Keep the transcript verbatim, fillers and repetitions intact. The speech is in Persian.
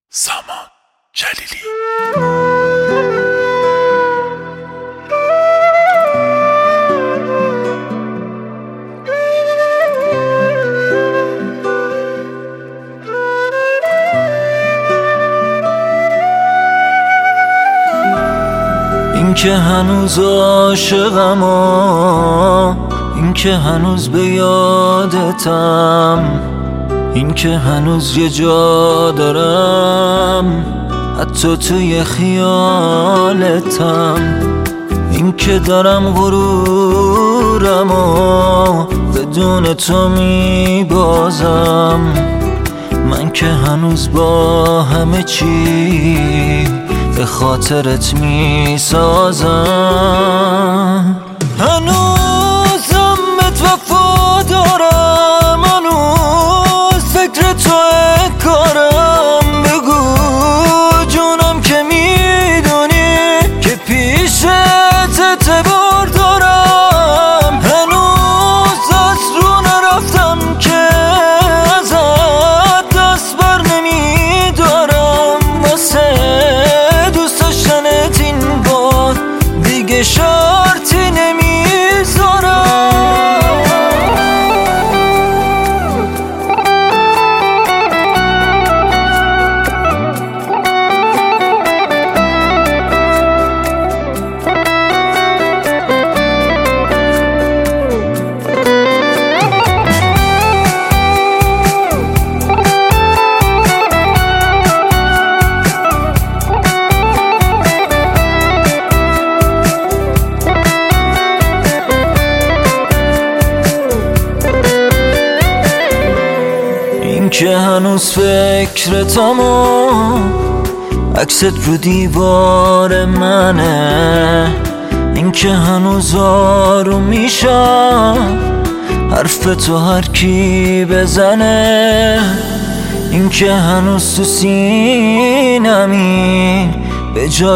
سامان جلیلی. این که هنوز عاشقم و این که هنوز به یادتم، این که هنوز یه جا دارم حتی توی خیالتم، این که دارم غرورم و بدون تو میبازم، من که هنوز با همه چی به خاطرت میسازم. هنوزم بهت وفا دارم، هنوز فکر توی کارم. بگو جونم که میدونی که پیشت اعتبار دارم. هنوز از رو نرفتم که ازت دست بر نمیدارم، واسه دوست داشتنت این بار دیگه شرطی نمیذارم. این که هنوز فکرتم و عکست رو دیوار منه، این که هنوز آروم میشم حرف تو هر کی بزنه، این که هنوز تو سینمی به جای